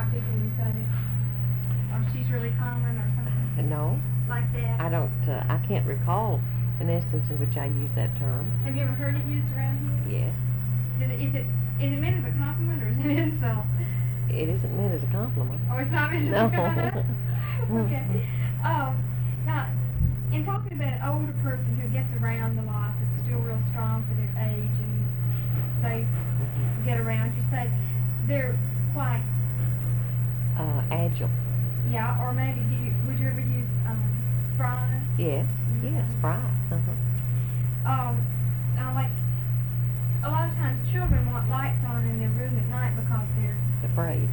describe people who say that, or she's really common or something No, like that? I can't recall an instance in which I use that term. Have you ever heard it used around here? Yes. Is it meant as a compliment or is it an insult? It isn't meant as a compliment. Oh, it's not meant as No. a compliment? Okay. Now, in talking about an older person who gets around a lot, that's still real strong for their age, and they get around, you say they're quite, Agile. yeah, or maybe would you ever use spry? Yes. Yes. Spry. Now, like, a lot of times children want lights on in their room at night because they're Afraid.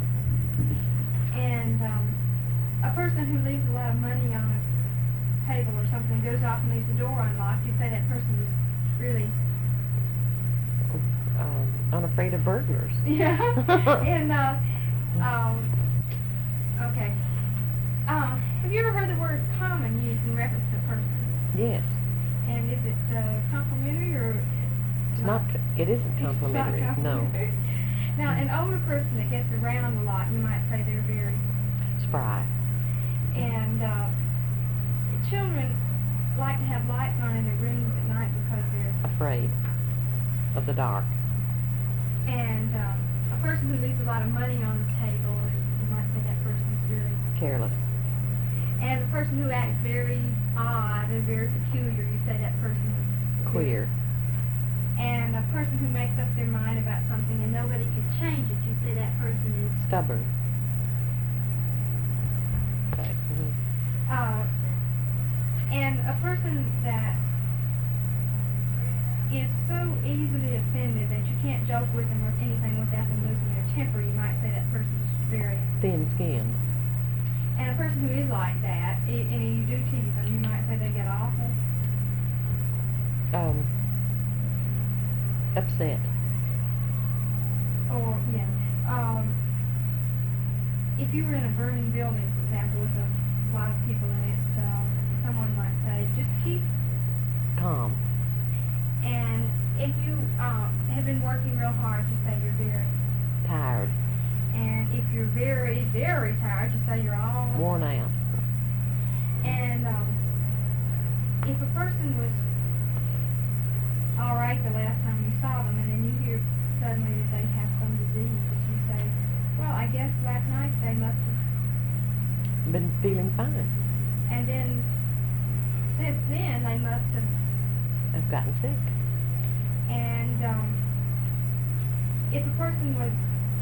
and a person who leaves a lot of money on a table or something, goes off and leaves the door unlocked, you'd say that person was really Unafraid of burglars. yeah. And okay. Have you ever heard the word common used in reference to a person? Yes. And is it complimentary or It's not. It isn't It's not complimentary. No. complimentary. Now, an older person that gets around a lot, you might say they're very. Spry. And children like to have lights on in their rooms at night because they're. Afraid of the dark. And a person who leaves a lot of money on the table, you might say that person's really. Careless. And a person who acts very odd and very peculiar, you say that person is. Queer. And a person who makes up their mind about something and nobody can change it, you say that person is. Stubborn. Okay. And a person that is so easily offended that you can't joke with them or anything without them losing their temper, you might say that person's very. Thin-skinned. And a person who is like that, and you do tease them, you might say they get awful. Upset. Or, yeah. If you were in a burning building, for example, with a lot of people in it, someone might say, just keep. Calm. And if you have been working real hard, just say you're very. Tired. And if you're very, very tired, just say you're all. Worn out. And if a person was all right the last time you saw them, and then you hear suddenly that they have some disease, you say, well, I guess last night they must have. Been feeling fine. And then since then they must have. I've gotten sick. And if a person was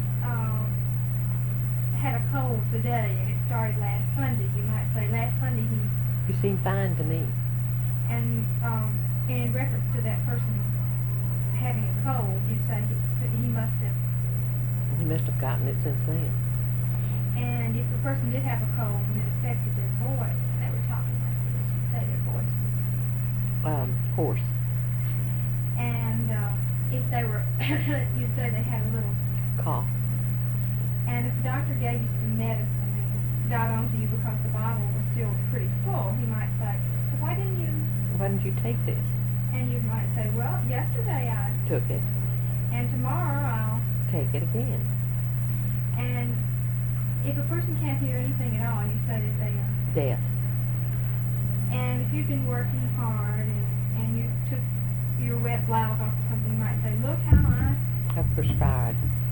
had a cold today and it started last Sunday, you might say last Sunday he. You seem fine to me. And in reference to that person having a cold, you'd say he must have. He must have gotten it since then. And if a person did have a cold and it affected their voice, and they were talking like this, you'd say their voice was. Hoarse. And if they were, you'd say they had a little. Cough. And if the doctor gave you some medicine and got onto you because the bottle was still pretty full, he might say, well, why didn't you? Why didn't you take this? And you might say, well, yesterday I. Took it. And tomorrow I'll. Take it again. And if a person can't hear anything at all, you say that they are. Deaf. And if you've been working hard and you took your wet blouse off or something, you might say, look how I. I've perspired.